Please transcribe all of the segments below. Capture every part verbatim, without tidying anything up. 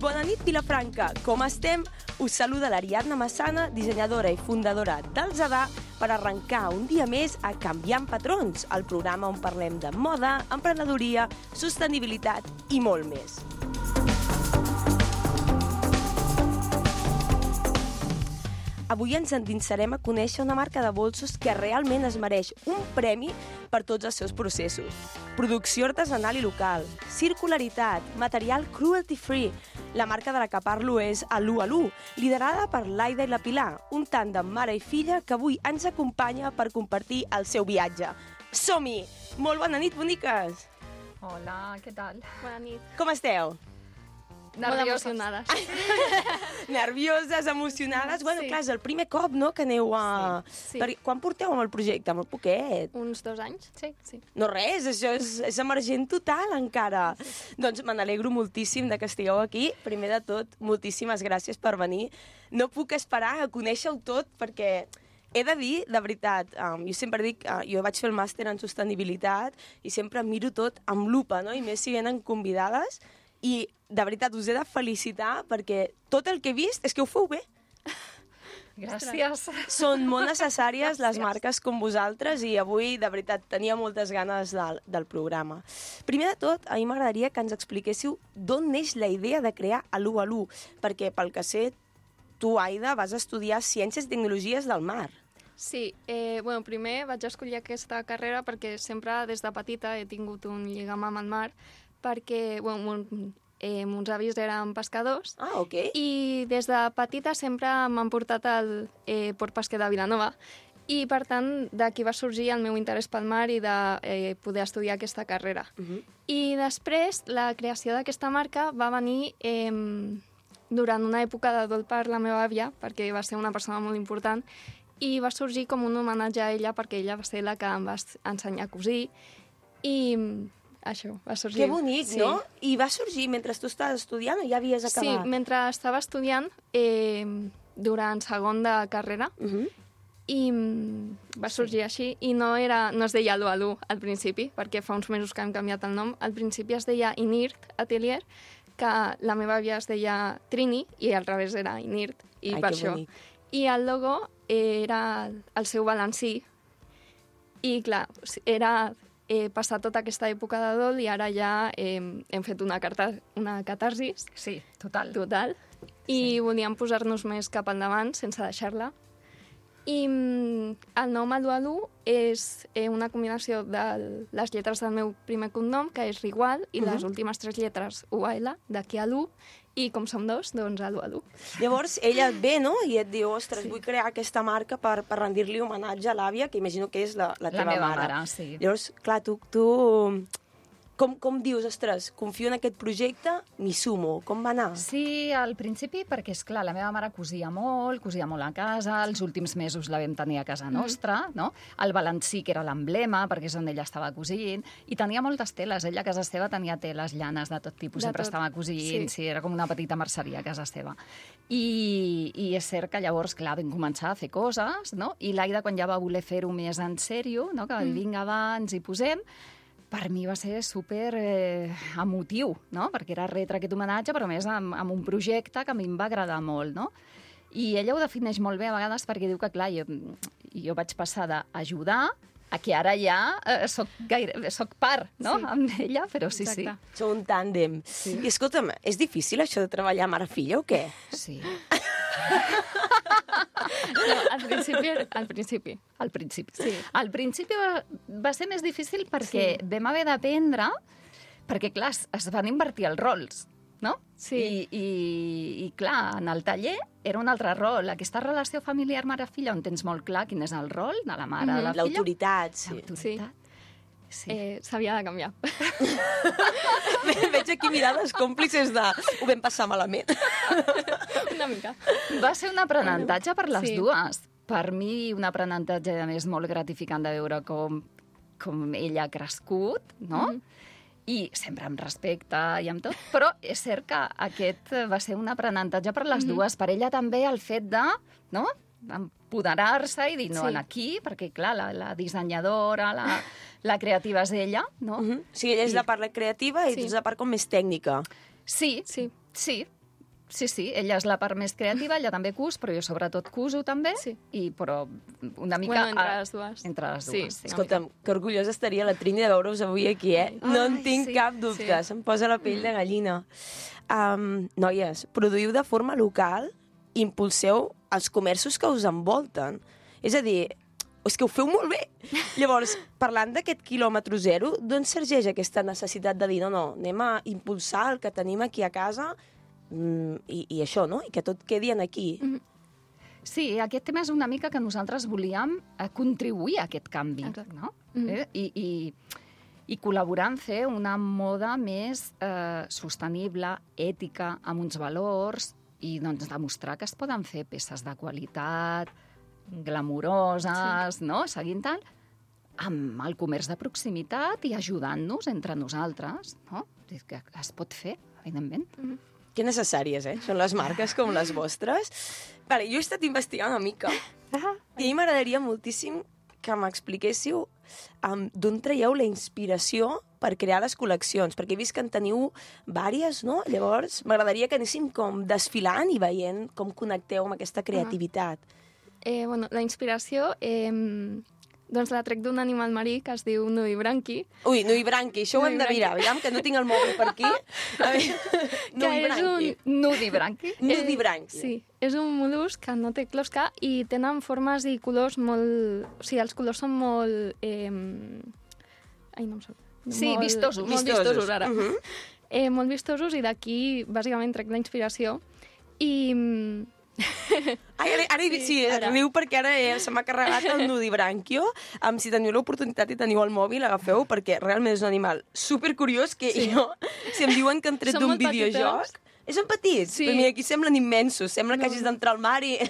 bona nit, Vilafranca. Com estem? Us saluda l'Ariadna Massana, dissenyadora i fundadora del Zadar, per arrencar un dia més a Canviant Patrons, el programa on parlem de moda, emprenedoria, sostenibilitat i molt més. Avui ens endinsarem a conèixer una marca de bolsos que realment es mereix un premi per tots els seus processos. Producció artesanal i local, circularitat, material cruelty-free. La marca de la que parlo és Alú Alú, liderada per l'Aida i la Pilar, un tàndem mare i filla que avui ens acompanya per compartir el seu viatge. Som-hi! Molt bona nit, boniques! Hola, què tal? Bona nit. Com esteu? Molt emocionades. Nervioses, emocionades. Sí. Bueno, clar, és el primer cop, no?, que aneu a... Sí, sí. Per... Quan porteu amb el projecte? Molt poquet. Uns dos anys? Sí. Sí. No res, això és, és emergent total encara. Doncs me n'alegro moltíssim de que estigueu aquí. Primer de tot, moltíssimes gràcies per venir. No puc esperar a conèixer-ho tot perquè he de dir, de veritat, um, jo sempre dic, uh, jo vaig fer el màster en sostenibilitat i sempre miro tot amb lupa, no? I més si venen convidades. I, de veritat, us he de felicitar perquè tot el que he vist és que ho feu bé. Gràcies. Són molt necessàries les marques com vosaltres i avui, de veritat, tenia moltes ganes del, del programa. Primer de tot, a mi m'agradaria que ens expliquéssiu d'on neix la idea de crear Alú Alú, perquè, pel que sé, tu, Aida, vas estudiar Ciències i Tecnologies del Mar. Sí, eh, bueno, primer vaig escollir aquesta carrera perquè sempre des de petita he tingut un lligam amb el mar, perquè bueno, mon, eh, mons avis eren pescadors. Ah, ok. I des de petita sempre m'han portat al eh, Port Pesquer de Vilanova i, per tant, d'aquí va sorgir el meu interès pel mar i de eh, poder estudiar aquesta carrera. Uh -huh. I després, la creació d'aquesta marca va venir eh, durant una època de dol per la meva àvia, perquè va ser una persona molt important, i va sorgir com un homenatge a ella, perquè ella va ser la que em va ensenyar a cosir, i això, va sorgir. Que bonic, sí. no? I va sorgir mentre tu estaves estudiant o ja havies acabat? Sí, mentre estava estudiant, eh, durant segon de carrera, Uh -huh. i va sorgir sí. així, i no, era, no es deia Alú Alú al principi, perquè fa uns mesos que hem canviat el nom. Al principi es deia Inirt Atelier, que la meva àvia es deia Trini, i al revés era Inirt, i Ai, per que això. bonic. I el logo era el seu balancí, i clar, era eh, passar tota aquesta època de dol i ara ja eh, hem fet una, carta, una catarsis Sí, total. total, i Sí. volíem posar-nos més cap endavant sense deixar-la. I mm, el nom Alú Alú és eh, una combinació de les lletres del meu primer cognom, que és Rigual, i Uh -huh. les últimes tres lletres U A L, d'aquí Alú, i com som dos, doncs Alú Alú. Llavors, ella et ve, no?, i et diu, ostres, Sí. vull crear aquesta marca per, per rendir-li homenatge a l'àvia, que imagino que és la, la La teva meva mare. mare, sí. Llavors, clar, tu, tu com, com dius, ostres, confio en aquest projecte, m'hi sumo. Com va anar? Sí, al principi, perquè, és clar, la meva mare cosia molt, cosia molt a casa, els últims mesos la vam tenir a casa nostra, mm. no? El balancí, que era l'emblema, perquè és on ella estava cosint, i tenia moltes teles. Ella a casa seva tenia teles, llanes de tot tipus, De sempre tot. estava cosint, sí. Sí. sí, era com una petita merceria a casa seva. I, i és cert que llavors, clar, vam començar a fer coses, no? I l'Aida, quan ja va voler fer-ho més en sèrio, no? Que va dir, vinga, va, ens hi posem, per mi va ser super eh, emotiu, no? Perquè era retre aquest homenatge, però a més amb, amb un projecte que a mi em va agradar molt, no? I ella ho defineix molt bé a vegades perquè diu que, clar, jo, jo vaig passar d'ajudar a que ara ja eh, soc, gaire, soc part, no?, Sí. amb ella, però sí, Exacte. Sou un tàndem. Sí. I escolta'm, és difícil això de treballar mare-filla o què? sí. Sí. No, al principi, al principi. Al principi. Sí. Al principi va, va ser més difícil perquè Sí. vam haver d'aprendre, perquè, clar, es, es van invertir els rols, no? Sí. I, i, I, clar, en el taller era un altre rol. Aquesta relació familiar mare-filla, on tens molt clar quin és el rol de la mare, Mhm. de la filla. L'autoritat, sí. L'autoritat. Sí. Eh, S'havia de canviar. Veig aquí mirades còmplices de... Ho vam passar malament. Una mica. Va ser un aprenentatge per les Sí. dues. Per mi, un aprenentatge, a més, molt gratificant de veure com, com ella ha crescut, no? Mhm. I sempre amb respecte i amb tot, però és cert que aquest va ser un aprenentatge per les Mhm. dues. Per ella també el fet de, no?, empoderar-se i dir, no, Sí. en aquí, perquè, clar, la, la dissenyadora, la, la creativa és ella, no? Uh -huh. O sigui, ella és I- la part creativa i Sí. tu ets la part com més tècnica. Sí, Sí. sí, Sí, sí, ella és la part més creativa, ella també cus, però jo sobretot cuso també, Sí. i, però una mica... Bueno, entre a- les dues. Entre les Sí. dues, sí. Escolta'm, que orgullosa estaria la Trini de veure-us avui aquí, eh? No en Ai, tinc sí, cap dubte, sí. se'm posa la pell de gallina. Um, noies, produïu de forma local, impulseu els comerços que us envolten. És a dir, és que ho feu molt bé. Llavors, parlant d'aquest quilòmetre zero, d'on sorgeix aquesta necessitat de dir no, no, anem a impulsar el que tenim aquí a casa mm, i, i això, no? I que tot quedi en aquí. Mhm. Sí, aquest tema és una mica que nosaltres volíem eh, contribuir a aquest canvi, Exacte. no? Mhm. Eh? I, i, I col·laborar en fer una moda més eh, sostenible, ètica, amb uns valors, i doncs demostrar que es poden fer peces de qualitat, glamuroses, sí. no? Seguint tal, amb el comerç de proximitat i ajudant-nos entre nosaltres, no? És que es pot fer, evidentment. Mhm. Que necessàries, eh? Són les marques com les vostres. Vale, jo he estat investigant una mica i a mi m'agradaria moltíssim que m'expliquéssiu um, d'on traieu la inspiració per crear les col·leccions, perquè he vist que en teniu vàries, no? Llavors, m'agradaria que anéssim com desfilant i veient com connecteu amb aquesta creativitat. Eh, bueno, la inspiració eh, doncs la trec d'un animal marí que es diu nudibranqui. Ui, nudibranqui, això ho hem de Nudibranqui. mirar. Aviam, que no tinc el mòbil per aquí. A veure, nudibranqui. Nudibranqui. Nudibranqui. Sí, és un mol·lusc que no té closca i tenen formes i colors molt... O sigui, els colors són molt... Eh... Ai, no em surt. Sí, molt, vistosos. Molt Vistosos. vistosos, ara. Mhm. Uh -huh. eh, molt vistosos, i d'aquí, bàsicament, trec la inspiració. I... mm, Ai, ara, ara sí, sí ara. riu perquè ara eh, se m'ha carregat el nudibranquio. Um, si teniu l'oportunitat i teniu el mòbil, agafeu, perquè realment és un animal supercuriós que sí. jo, si em diuen que han tret Són d'un molt videojoc... petites. Eh, són petits? Sí. Però mira, aquí semblen immensos. Sembla que No. hagis d'entrar al mar i...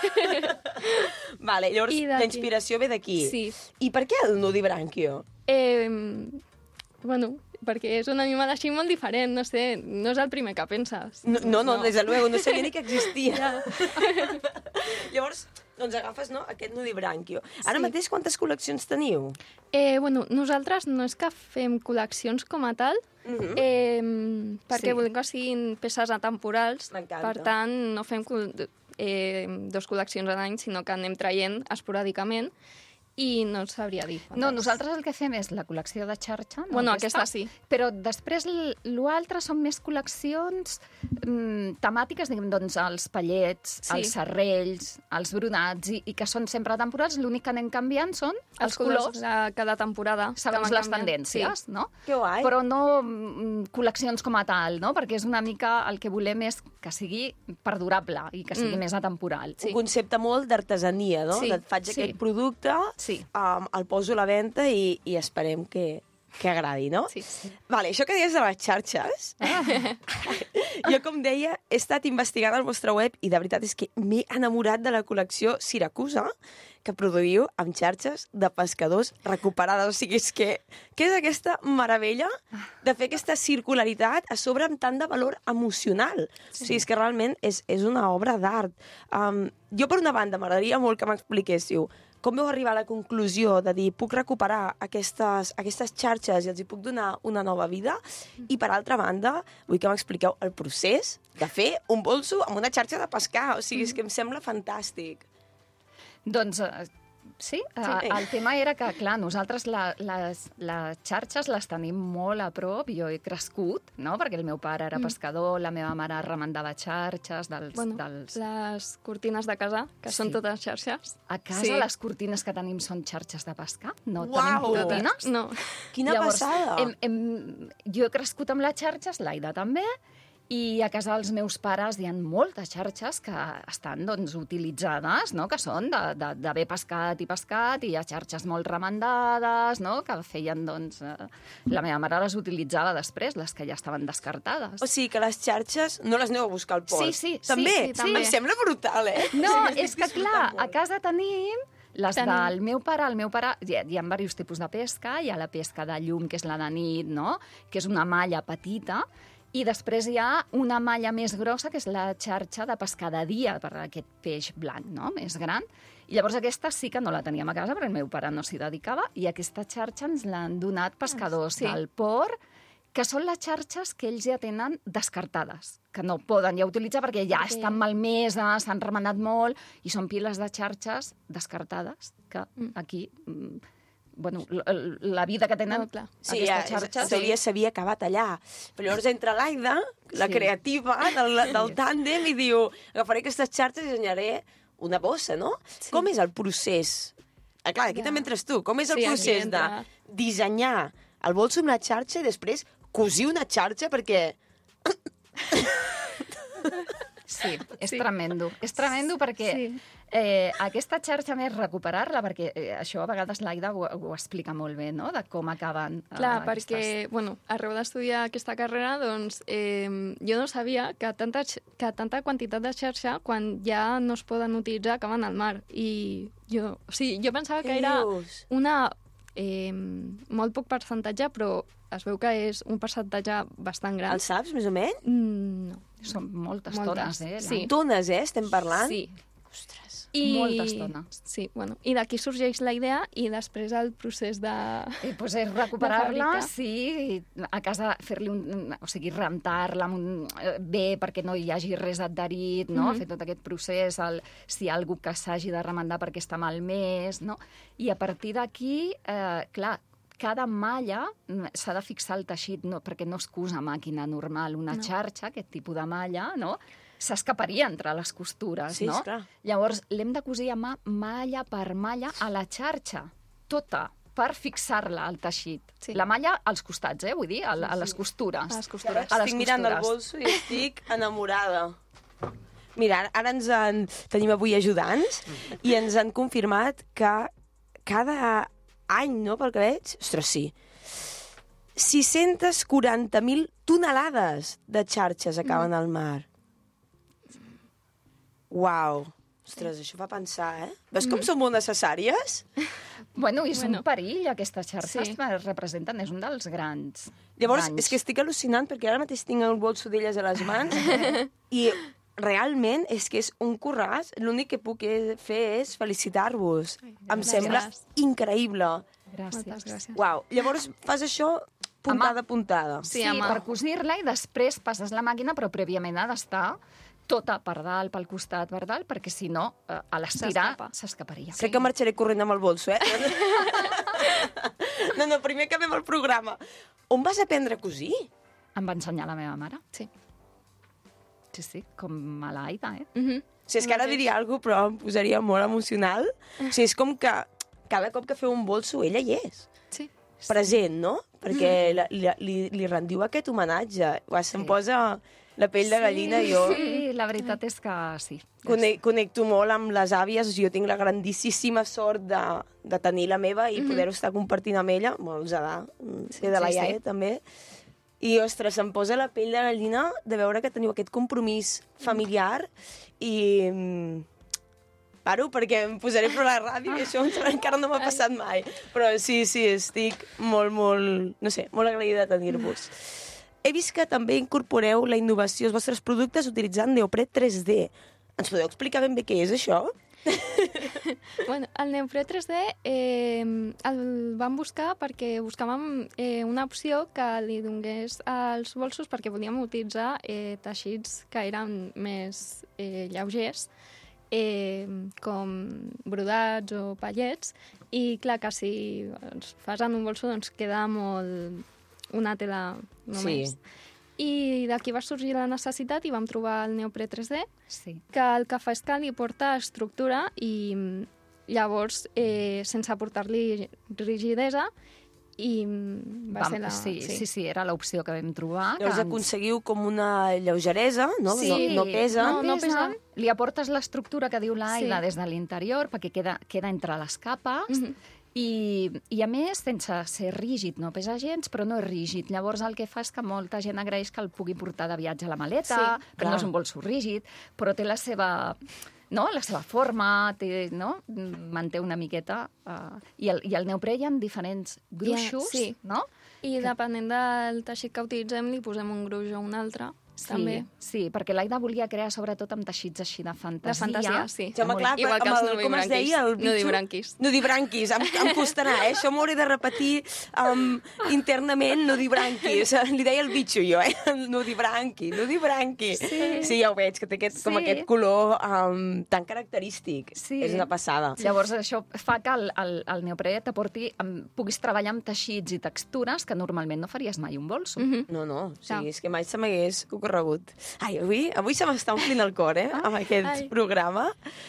vale, llavors I la d'aquí. inspiració ve d'aquí. Sí. I per què el nudibranquio? Eh, bueno, perquè és un animal així molt diferent, no sé, no és el primer que penses. No, no, no, des de luego, no sabia ni que existia. Ja. Llavors, doncs agafes no, aquest nudibranquio. Ara Sí. mateix quantes col·leccions teniu? Eh, bueno, nosaltres no és que fem col·leccions com a tal, Mhm. eh, perquè Sí. volem que siguin peces atemporals. M'encanta. Per tant, no fem col eh, dos col·leccions a l'any, sinó que anem traient esporàdicament, i no et sabria dir. No, quantes. nosaltres el que fem és la col·lecció de xarxa. No? Bueno, aquesta sí. Però després l'altre són més col·leccions mm, temàtiques, diguem, doncs els pallets, Sí. els serrells, els bronats, i, i que són sempre temporals. L'únic que anem canviant són els, Els colors colors, de cada temporada. que segons van les canviant. tendències, Sí. no? Que guai. Però no mm, col·leccions com a tal, no? Perquè és una mica el que volem és que sigui perdurable i que sigui Mm. més atemporal. Sí. Un concepte molt d'artesania, no? Sí, Et faig sí. aquest producte, Sí. um, el poso a la venda i, i esperem que, que agradi, no? Sí, sí. Vale, això que deies de les xarxes, jo, com deia, he estat investigant el vostre web i de veritat és que m'he enamorat de la col·lecció Siracusa, que produïu amb xarxes de pescadors recuperades. O sigui, és que, què és aquesta meravella de fer aquesta circularitat a sobre amb tant de valor emocional? Sí. O sigui, és que realment és, és una obra d'art. Um, jo, per una banda, m'agradaria molt que m'expliquéssiu com vau arribar a la conclusió de dir puc recuperar aquestes, aquestes xarxes i els hi puc donar una nova vida? I, per altra banda, vull que m'expliqueu el procés de fer un bolso amb una xarxa de pescar. O sigui, és que em sembla fantàstic. Doncs eh, sí, eh, el tema era que, clar, nosaltres la, les, les xarxes les tenim molt a prop. Jo he crescut, no?, perquè el meu pare era pescador, la meva mare remendava xarxes dels... Bueno, dels... les cortines de casa, que Sí. són totes xarxes. A casa Sí. les cortines que tenim són xarxes de pescar? No Uau! tenim cortines? No. Quina Llavors, passada! Hem, hem, jo he crescut amb les xarxes, l'Aida també, i a casa dels meus pares hi ha moltes xarxes que estan doncs, utilitzades, no? Que són d'haver pescat i pescat, i hi ha xarxes molt remendades, no? Que feien, doncs... Eh, la meva mare les utilitzava després, les que ja estaven descartades. O sigui que les xarxes no les aneu a buscar al port. Sí, sí, sí, també? sí, també. Em sembla brutal, eh? No, O sigui, és estic que, clar, disfrutant a molt. casa tenim les Tenim. del meu pare. El meu pare, hi ha, hi ha diversos tipus de pesca. Hi ha la pesca de llum, que és la de nit, no?, que és una malla petita, i després hi ha una malla més grossa, que és la xarxa de pescar de dia, per aquest peix blanc, no?, més gran. I llavors aquesta sí que no la teníem a casa, perquè el meu pare no s'hi dedicava, i aquesta xarxa ens l'han donat pescadors Sí. del port, que són les xarxes que ells ja tenen descartades, que no poden ja utilitzar perquè ja Sí. estan malmeses, s'han remenat molt, i són piles de xarxes descartades, que aquí... mm, bueno, la, la vida que tenen No, clar. Sí, aquestes ja, xarxes... s'hauria s'havia acabat allà. Però llavors entra l'Aida, la Sí. creativa del, del tàndem, i diu, agafaré aquestes xarxes i dissenyaré una bossa, no? Sí. Com és el procés? Ah, clar, aquí Ja. també entres tu. Com és el Sí, aquí procés entra. de dissenyar el bolso amb una xarxa i després cosir una xarxa perquè... Sí, és Sí. tremendo. És tremendo perquè Sí. eh, aquesta xarxa més recuperar-la, perquè eh, això a vegades l'Aida ho, ho explica molt bé, no?, de com acaben eh, Clar, aquestes... perquè, bueno, arreu d'estudiar aquesta carrera, doncs, eh, jo no sabia que tanta, x- que tanta quantitat de xarxa, quan ja no es poden utilitzar, acaben al mar. I jo, o sigui, jo pensava que Què era dius? una... Eh, molt poc percentatge, però es veu que és un percentatge bastant gran. El saps, més o menys? Mm, no. Són moltes, Moltes, tones, eh? sí. Tones, eh, estem parlant? Sí. Ostres. Molta estona. Sí, bueno, i d'aquí sorgeix la idea i després el procés de... I pues és recuperar-la, De sí, a casa fer-li un... O sigui, rentar-la amb un, eh, bé perquè no hi hagi res adherit, no? Mhm. Fer tot aquest procés, el, si hi ha algú que s'hagi de remendar perquè està malmès, no? I a partir d'aquí, eh, clar, cada malla mm, s'ha de fixar el teixit, no, perquè no es cusa a màquina normal. Una No. xarxa, aquest tipus de malla, no?, s'escaparia entre les costures, Sí, no? esclar. Llavors, l'hem de cosir a mà, malla per malla, a la xarxa, tota, per fixar-la al teixit. Sí. La malla als costats, eh? Vull dir, a, a les costures. A les costures. A les Estic mirant el costures. bolso i estic enamorada. Mira, ara- ara ens en, tenim avui ajudants i ens han confirmat que cada any, no, pel que veig, ostres, sí, sis-centes quaranta mil tonelades de xarxes acaben al mar. Uau! Ostres, això fa pensar, eh? Veus com són molt necessàries? Bueno, i són Bueno. un perill, aquestes xarxes, Sí. que representen, és un dels grans Llavors, danys. és que estic al·lucinant perquè ara mateix tinc el bolso d'elles a les mans i realment és que és un curràs. L'únic que puc e- fer és felicitar-vos. Em gràcies. sembla increïble. Gràcies. Moltes gràcies. Uau. Llavors fas això puntada a puntada. Sí, Sí, home. per cosir-la i després passes la màquina, però prèviament ha d'estar tota per dalt, pel costat, per dalt, perquè si no, eh, a l'estirar S'escapa. s'escaparia. Crec que marxaré corrent amb el bolso, eh? No, no, primer acabem el programa. On vas aprendre a cosir? Em va ensenyar la meva mare. Sí. Sí, sí, com a l'Aida, eh? Mhm. Si és que ara diria alguna cosa, però em posaria molt emocional. O sigui, és com que cada cop que feu un bolso, ella hi és. Sí. Present, no? Perquè la, li, li, li rendiu aquest homenatge. Uah, se'm Sí. posa la pell de gallina. Jo Sí, la veritat és que sí. Conec, connecto molt amb les àvies. Jo tinc la grandíssima sort de, de tenir la meva i poder-ho estar compartint amb ella. Molt de, sí, de la Sí, sí. iaia, també. I, ostres, em posa la pell de gallina de veure que teniu aquest compromís familiar i... mm, paro, perquè em posaré per la ràdio i això encara no m'ha passat mai. Però sí, sí, estic molt, molt, no sé, molt agraïda de tenir-vos. He vist que també incorporeu la innovació als vostres productes utilitzant neoprè tres D. Ens podeu explicar ben bé què és això? Bueno, el neoprè tres D eh, el vam buscar perquè buscàvem eh, una opció que li donés als bolsos perquè volíem utilitzar eh, teixits que eren més eh, lleugers, eh, com brodats o pallets, i clar que si els fas en un bolso doncs queda molt una tela només. Sí. I d'aquí va sorgir la necessitat i vam trobar el neoprè tres D, Sí. que el que fa és que li porta estructura i mm, llavors, eh, sense aportar-li rigidesa, i mm, va Vam, ser la... sí, sí, sí, sí, era l'opció que vam trobar. Llavors que ens- aconseguiu com una lleugeresa, no? Sí. No, no pesa. No, no pesa. Li aportes l'estructura que diu l'Aida Sí. des de l'interior, perquè queda, queda entre les capes, Mhm. i, i a més, sense ser rígid, no pesa gens, però no és rígid. Llavors el que fa és que molta gent agraeix que el pugui portar de viatge a la maleta, Sí, que clar. no és un bolso rígid, però té la seva... No? La seva forma, té, no? Manté una miqueta... Uh, i, el, I el neoprè hi ha diferents gruixos, sí. no? I depenent del teixit que utilitzem, li posem un gruix o un altre. Sí, també. sí, perquè l'Aida volia crear sobretot amb teixits així de fantasia. De fantasia, sí. Ja, home, clar, Igual que amb els el, com es deia, el bitxo? nudibranquis. Nudibranquis, em, em costarà, eh? Això m'ho hauré de repetir um, internament, nudibranquis. Li deia el bitxo jo, eh? Nudibranqui, nudibranqui. Sí. sí, ja ho veig, que té aquest, sí. com aquest color um, tan característic. Sí. És una passada. Llavors, això fa que el, el, el neoprè t'aporti, puguis treballar amb teixits i textures que normalment no faries mai un bolso. Mm -hmm. No, no, o sigui, és que mai se m'hagués ocorregut. Ai, avui, avui se m'està omplint el cor, eh, amb aquest Ai. programa.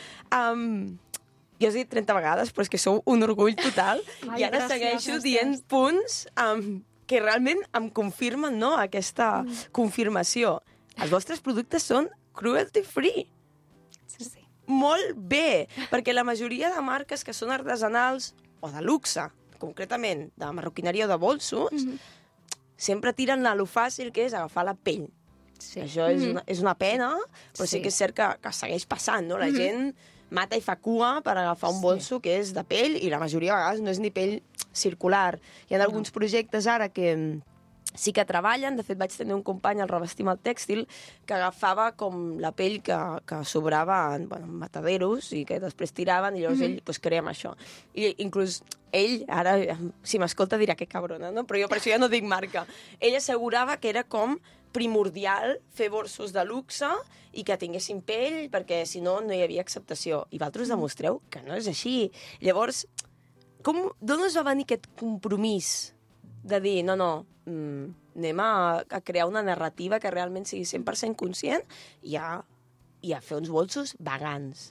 Um, jo us he dit trenta vegades, però és que sou un orgull total. Ai, I ara gràcies, segueixo gràcies. dient punts um, que realment em confirmen, no?, aquesta mm. confirmació. Els vostres productes són cruelty free. Sí, sí. Molt bé, perquè la majoria de marques que són artesanals o de luxe, concretament de marroquineria o de bolsos, mm -hmm. sempre tiren a lo fàcil que és agafar la pell. Sí. Això és, mm -hmm. una, és una pena, però sí, sí que és cert que, que segueix passant, no? La mm -hmm. gent mata i fa cua per agafar un bolso sí. que és de pell i la majoria de vegades no és ni pell circular. Hi ha no. alguns projectes ara que sí que treballen. De fet, vaig tenir un company al Revestim el Tèxtil que agafava com la pell que, que sobrava en, bueno, en mataderos i que després tiraven i llavors mm -hmm. ell pues, crea amb això. I inclús ell, ara, si m'escolta dirà que cabrona, no? Però jo per això ja no dic marca. Ell assegurava que era com primordial fer bolsos de luxe i que tinguessin pell, perquè si no, no hi havia acceptació. I vosaltres demostreu que no és així. Llavors, com, d'on us va venir aquest compromís de dir, no, no, mm, anem a, a crear una narrativa que realment sigui cent per cent conscient i a, i a fer uns bolsos vegans?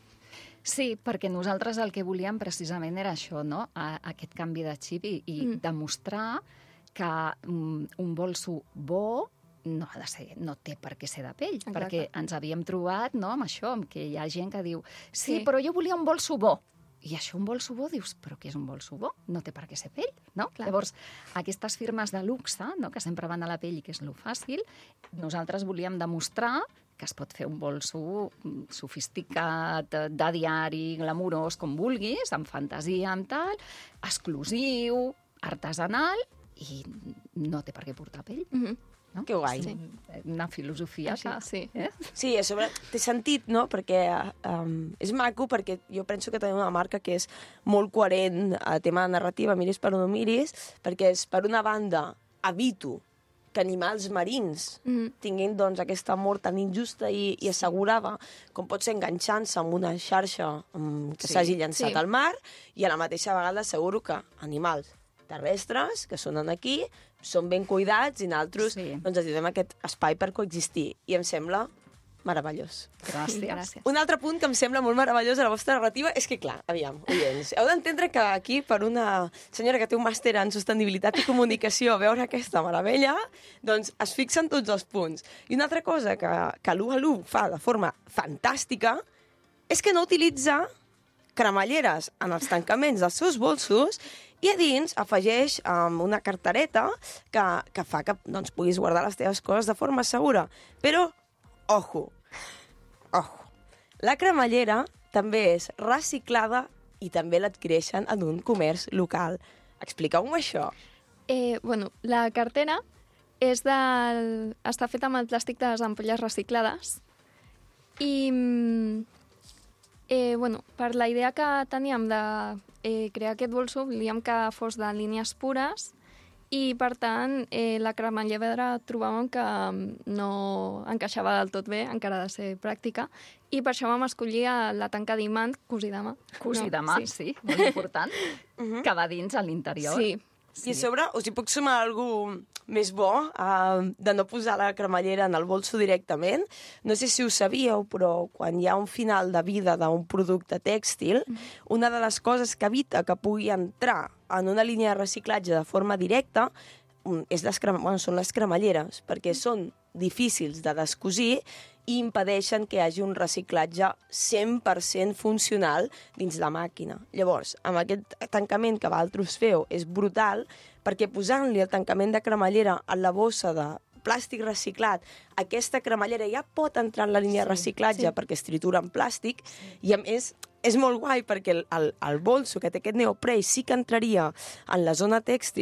Sí, perquè nosaltres el que volíem precisament era això, no? A, aquest canvi de xip i, i mm. demostrar que um, un bolso bo no ha de ser, no té per què ser de pell, Exacte. perquè ens havíem trobat, no, amb això, amb que hi ha gent que diu sí, sí, però jo volia un bolso bo. I això, un bolso bo, dius, però què és un bolso bo? No té per què ser pell, no? Clar. Llavors, aquestes firmes de luxe, no?, que sempre van a la pell i que és lo fàcil, nosaltres volíem demostrar que es pot fer un bolso sofisticat, de diari, glamurós, com vulguis, amb fantasia, amb tal, exclusiu, artesanal, i no té per què portar pell. Mm-hmm. No? Que guai. Sí. Una filosofia així. Sí. Eh? Sí, a sobre té sentit, no? Perquè um, és maco, perquè jo penso que tenim una marca que és molt coherent a tema de narrativa, miris per on ho miris, perquè és, per una banda, evito que animals marins mm. tinguin doncs, aquesta mort tan injusta i, i assegurada com pot ser enganxant-se amb una xarxa um, que s'hagi sí. llançat sí. al mar, i a la mateixa vegada asseguro que animals terrestres que sonen aquí són ben cuidats i nosaltres sí. doncs, els donem aquest espai per coexistir. I em sembla meravellós. Gràcies. Gràcies. Un altre punt que em sembla molt meravellós a la vostra narrativa és que, clar, aviam, oients, heu d'entendre que aquí, per una senyora que té un màster en sostenibilitat i comunicació, a veure aquesta meravella, doncs es fixen tots els punts. I una altra cosa que, que l'u a l'u fa de forma fantàstica és que no utilitza cremalleres en els tancaments dels seus bolsos i a dins afegeix um, una cartereta que, que fa que doncs, puguis guardar les teves coses de forma segura. Però, ojo, ojo, la cremallera també és reciclada i també l'adquireixen en un comerç local. Expliqueu-me això. Eh, bueno, la cartera és del... està feta amb el plàstic de les ampolles reciclades i eh, bueno, per la idea que teníem de eh, crear aquest bolso volíem que fos de línies pures i, per tant, eh, la cremallera trobàvem que no encaixava del tot bé, encara ha de ser pràctica, i per això vam escollir la tanca d'imant cosí de mà. Cosí de mà, no, sí. sí, molt important, uh-huh. que va dins a l'interior. Sí. Sí. I a sobre us hi puc sumar alguna més bo uh, de no posar la cremallera en el bolso directament. No sé si ho sabíeu, però quan hi ha un final de vida d'un producte tèxtil, mm. una de les coses que evita que pugui entrar en una línia de reciclatge de forma directa és les, crem... bueno, són les cremalleres, perquè són difícils de descosir i impedeixen que hi hagi un reciclatge cent per cent funcional dins la màquina. Llavors, amb aquest tancament que vosaltres feu és brutal, perquè posant-li el tancament de cremallera en la bossa de plàstic reciclat, aquesta cremallera ja pot entrar en la línia sí, de reciclatge sí. perquè es tritura en plàstic, sí. i a més és molt guai perquè el, el, el bolso que té aquest neoprè sí que entraria en la zona tèxtil,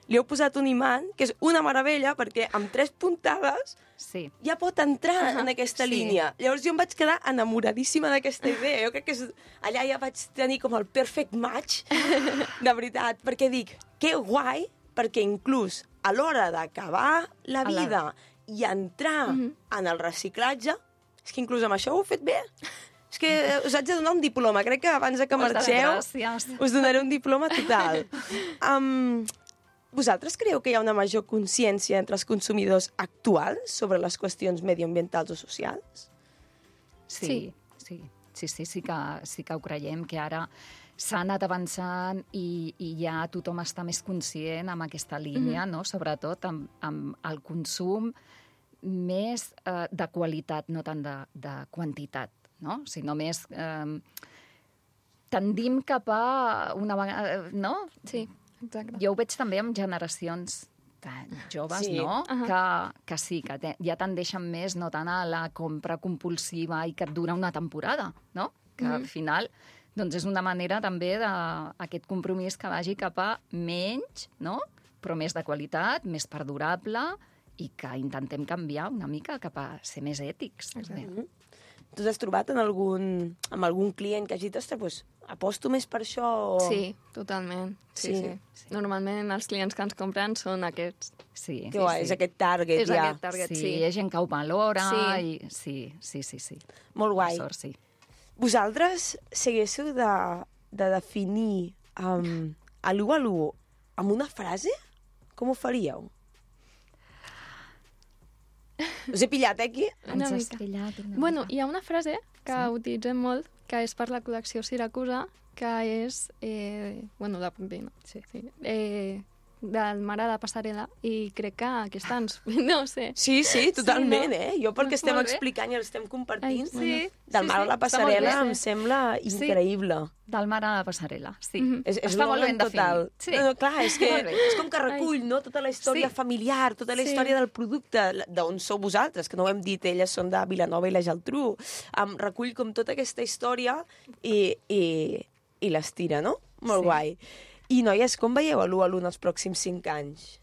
li heu posat un imant, que és una meravella, perquè amb tres puntades Sí. ja pot entrar uh -huh. en aquesta Sí. línia. Llavors jo em vaig quedar enamoradíssima d'aquesta idea. Jo crec que és... allà ja vaig tenir com el perfect match, de veritat, perquè dic, que guai, perquè inclús a l'hora d'acabar la vida la... i entrar uh -huh. en el reciclatge, és que inclús amb això ho heu fet bé. És que us haig de donar un diploma. Crec que abans que marxeu us donaré un diploma total. Um, vosaltres creieu que hi ha una major consciència entre els consumidors actuals sobre les qüestions medioambientals o socials? Sí, sí, sí, sí, sí, sí, que, sí que ho creiem, que ara s'ha anat avançant i, i ja tothom està més conscient amb aquesta línia, mm-hmm. no? Sobretot amb, amb el consum més eh, de qualitat, no tant de, de quantitat, no? Sinó més... Eh, tendim cap a una vegada... No? Sí, exacte. Jo ho veig també amb generacions joves, sí. no? Uh-huh. Que, que sí, que te, ja tendeixen més no tant a la compra compulsiva i que et dura una temporada, no? Que uh-huh. al final doncs és una manera també d'aquest compromís que vagi cap a menys, no? Però més de qualitat, més perdurable i que intentem canviar una mica cap a ser més ètics. Mm-hmm. Tu t'has trobat en algun, amb algun client que hagi dit, ostres, doncs, aposto més per això? O... Sí, totalment. Sí, sí. Sí. Sí. Normalment els clients que ens compren són aquests. Sí. Que guai, sí. és aquest target, és ja. aquest target, sí. sí. Sí, hi ha gent que ho valora Sí. i... Sí, sí, sí, sí. Molt guai. Sort, sí. Vosaltres, si haguéssiu de, de definir um, l'u a l'u amb una frase, com ho faríeu? Us he pillat, eh, aquí? Una Ens has mica. pillat una Bueno, mica. hi ha una frase que Sí. utilitzem molt, que és per la col·lecció Siracusa, que és... Eh, bueno, la puc dir, no? Sí. Sí. Eh, del mar a la passarel·la, i crec que aquesta ens... No sé. Sí, sí, totalment, Sí, no? eh? Jo pel que estem Molt bé. explicant i l'estem compartint, Ai, sí. del Sí, mar a sí, la està molt passarel·la bé, em sí. sembla increïble. Del mar a la passarel·la, sí. Mhm. És, és Està molt ben l'eslògan total. definit. Sí. No, no, clar, és que Molt bé. és com que recull no, tota la història Sí. familiar, tota la Sí. història del producte, d'on sou vosaltres, que no ho hem dit, elles són de Vilanova i la Geltrú. Um, recull com tota aquesta història i, i, i l'estira, no? Molt Sí. guai. I, noies, com veieu l'u a l'u en els pròxims cinc anys?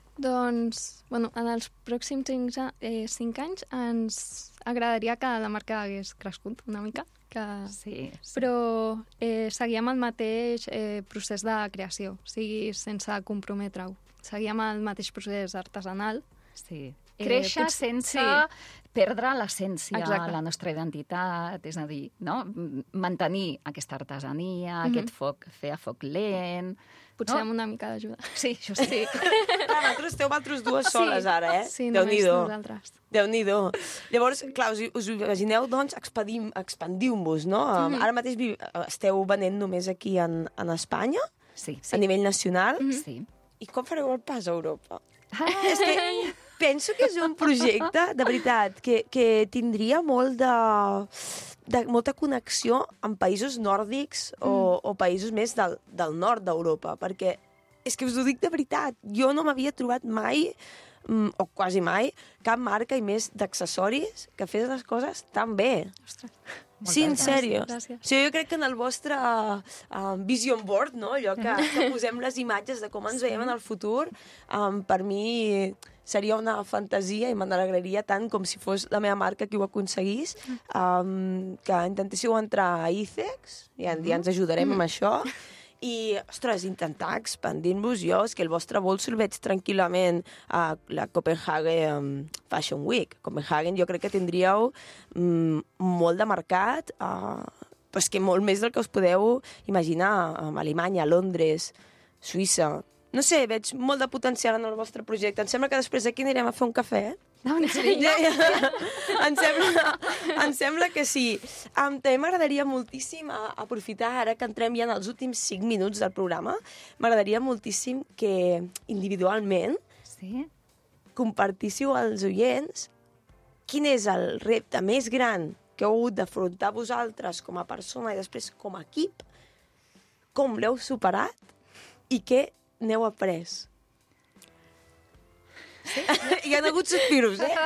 Doncs, bueno, en els pròxims cinc, a- eh, cinc anys ens agradaria que la marca hagués crescut una mica, que... Sí, sí. però eh, seguíem el mateix eh, procés de creació, o sigui, sense comprometre-ho. Seguíem el mateix procés artesanal. Sí. Eh, Créixer pot- sense sí. perdre l'essència, Exacte. la nostra identitat, és a dir, no? M- mantenir aquesta artesania, Mhm. aquest foc, fer a foc lent... Potser No? amb una mica d'ajuda. Sí, això sí. Clar, vosaltres esteu vosaltres dues soles ara, eh? Sí, només Déu-n'hi-do. nosaltres. Déu-n'hi-do. Llavors, clar, us, us imagineu, doncs, expandim, expandiu-vos, no? Mm -hmm. Ara mateix vi, esteu venent només aquí en, en Espanya, Sí, a nivell nacional. sí. sí. I com fareu el pas a Europa? És que penso que és un projecte, de veritat, que, que tindria molt de, de molta connexió amb països nòrdics o, o països més del, del nord d'Europa, perquè és que us ho dic de veritat, jo no m'havia trobat mai, mm, o quasi mai, cap marca i més d'accessoris que fes les coses tan bé. Ostres. Sí, en Moltes sèrio. gràcies. Sí, jo crec que en el vostre uh, vision board, no? Allò que, que posem les imatges de com ens veiem en el futur, um, per mi seria una fantasia i me n'alegraria tant com si fos la meva marca qui ho aconseguís, um, que intentéssiu entrar a ICEX, ja, ja ens ajudarem amb això, i, ostres, intentar expandir-vos. Jo, és que el vostre bolso el veig tranquil·lament a la Copenhagen um, Fashion Week. Copenhagen jo crec que tindríeu um, molt de mercat, uh, però és que molt més del que us podeu imaginar, a Alemanya, Londres, Suïssa. No sé, veig molt de potencial en el vostre projecte. Em sembla que després d'aquí anirem a fer un cafè, eh? No, en Ja, sèrio? ja. Em, sembla, em sembla que sí. Um, també m'agradaria moltíssim a, aprofitar, ara que entrem ja en els últims cinc minuts del programa, m'agradaria moltíssim que individualment Sí? compartíssiu als oients quin és el repte més gran que heu hagut d'afrontar vosaltres com a persona i després com a equip, com l'heu superat i què n'heu après. Sí? Hi ha hagut sospiros, eh?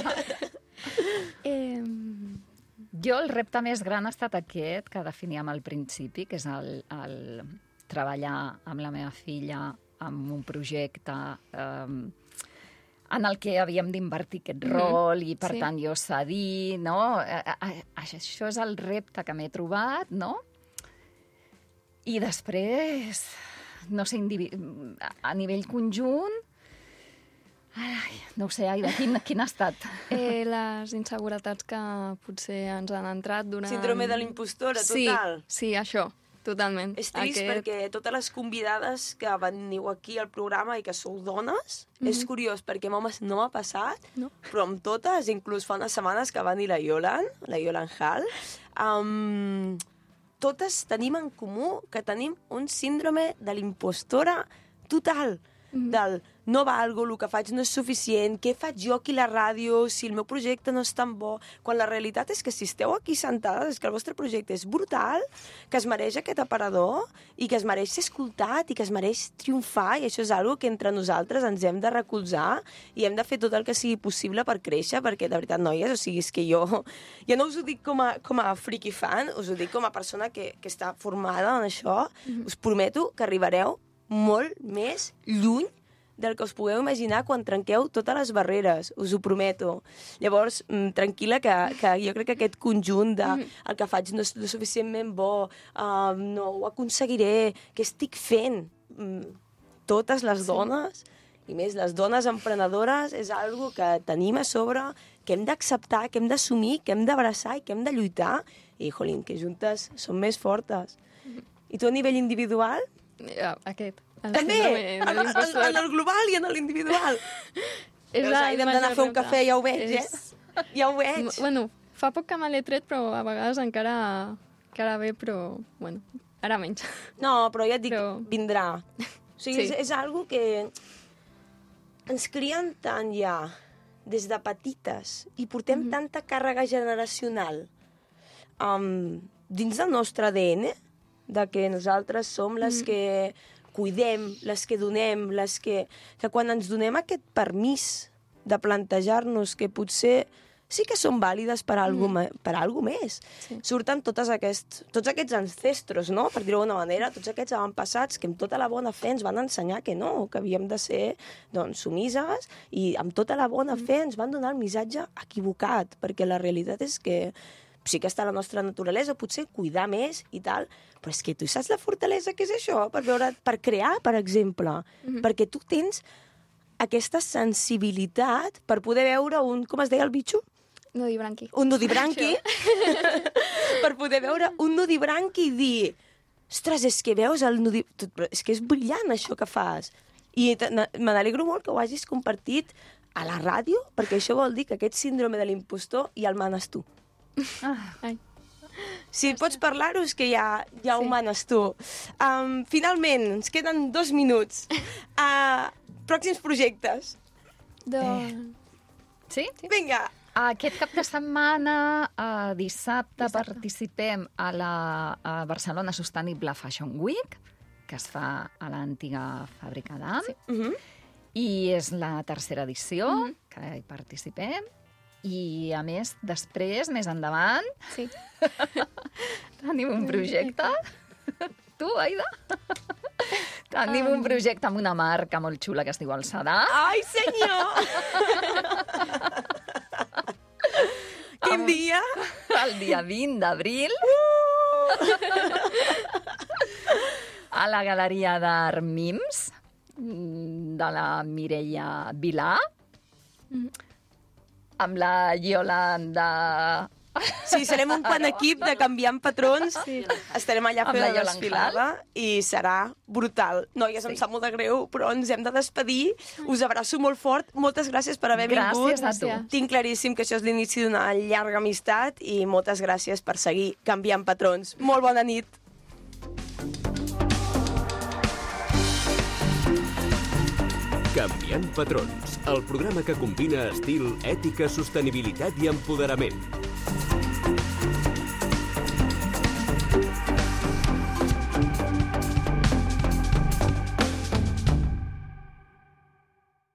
Eh, Jo el repte més gran ha estat aquest que definíem al principi, que és el, el treballar amb la meva filla amb un projecte eh, en el que havíem d'invertir aquest rol mm-hmm. i, per sí. tant, jo cedir, no? Això és el repte que m'he trobat, no? I després, no sé, a nivell conjunt, ai, no ho sé, Aida, quin, quin ha estat? Eh, les inseguretats que potser ens han entrat durant... Síndrome de l'impostora, total. Sí, sí, això. Totalment. És trist Aquest... perquè totes les convidades que veniu aquí al programa i que sou dones, mm-hmm. és curiós perquè amb homes no m'ha passat, no. però amb totes, inclús fa unes setmanes que va venir la Yolan, la Yolan Hall, um, totes tenim en comú que tenim un síndrome de l'impostora total, mm-hmm. del no valgo, el que faig no és suficient, què faig jo aquí a la ràdio, si el meu projecte no és tan bo, quan la realitat és que si esteu aquí sentades és que el vostre projecte és brutal, que es mereix aquest aparador i que es mereix ser escoltat i que es mereix triomfar, i això és una cosa que entre nosaltres ens hem de recolzar i hem de fer tot el que sigui possible per créixer, perquè de veritat, noies, o sigui, és que jo ja no us ho dic com a, com a friki fan, us ho dic com a persona que, que està formada en això, mm-hmm. us prometo que arribareu molt més lluny del que us pugueu imaginar quan trenqueu totes les barreres, us ho prometo. Llavors, tranquil·la, que, que jo crec que aquest conjunt de el que faig no és suficientment bo, uh, no ho aconseguiré, què estic fent? Totes les dones, i més les dones emprenedores, és algo que tenim a sobre, que hem d'acceptar, que hem d'assumir, que hem d'abraçar i que hem de lluitar, i, jolín, que juntes som més fortes. I tu a nivell individual? Ja, aquest. També, en, en, en el global i en l'individual. És Veus, Aida, hem d'anar a fer un cafè, ja ho veig, és... eh? Ja ho veig. Bueno, fa poc que me l'he tret, però a vegades encara, encara bé, però, bueno, ara menys. No, però ja et dic, però... vindrà. O sigui, sí. és, és algo que ens crien tant ja, des de petites, i portem mm-hmm. tanta càrrega generacional um, dins del nostre A D N, de que nosaltres som les mm. que cuidem, les que donem, les que... que quan ens donem aquest permís de plantejar-nos que potser sí que són vàlides per a algú, mm. per a algú més. Sí. Surten totes aquests, tots aquests ancestros, no? Per dir-ho d'alguna manera, tots aquests avantpassats que amb tota la bona fe ens van ensenyar que no, que havíem de ser doncs, sumises, i amb tota la bona mm. fe ens van donar el missatge equivocat, perquè la realitat és que sí que està la nostra naturalesa, potser cuidar més i tal, però és que tu saps la fortalesa que és això, per veure, per crear, per exemple, mm-hmm. perquè tu tens aquesta sensibilitat per poder veure un, com es deia el bitxo? Nudibranqui. Un nudibranqui, per poder veure un nudibranqui i dir, ostres, és que veus el nudibranqui, és que és brillant això que fas. I me n'alegro molt que ho hagis compartit a la ràdio, perquè això vol dir que aquest síndrome de l'impostor ja el manes tu. Ah, ai. Si pots parlar-ho és que ja, ja ho sí. manes tu. Um, finalment, ens queden dos minuts. Uh, pròxims projectes. Doncs... Eh. Sí? Vinga. Aquest cap de setmana, uh, dissabte, dissabte, participem a la a Barcelona Sustainable Fashion Week, que es fa a l'antiga fàbrica d'A M. Sí. Uh-huh. I és la tercera edició uh-huh. que hi participem. I, a més, després, més endavant, sí. tenim un projecte. Tu, Aida? Tenim um... un projecte amb una marca molt xula que es diu El Sadà. Ai, senyor! Quin dia? El dia vint d'abril. Uh! A la Galeria d'Art Mims, de la Mireia Vilà. Mm. Amb la Yolanda... Sí, serem un quant equip de Canviant Patrons. Sí. Estarem allà fent la desfilada i serà brutal. Noies, sí. Em sap molt de greu, però ens hem de despedir. Us abraço molt fort. Moltes gràcies per haver vingut. Gràcies a tu. Tinc claríssim que això és l'inici d'una llarga amistat i moltes gràcies per seguir Canviant Patrons. Molt bona nit. Canviant Patrons, el programa que combina estil, ètica, sostenibilitat i empoderament.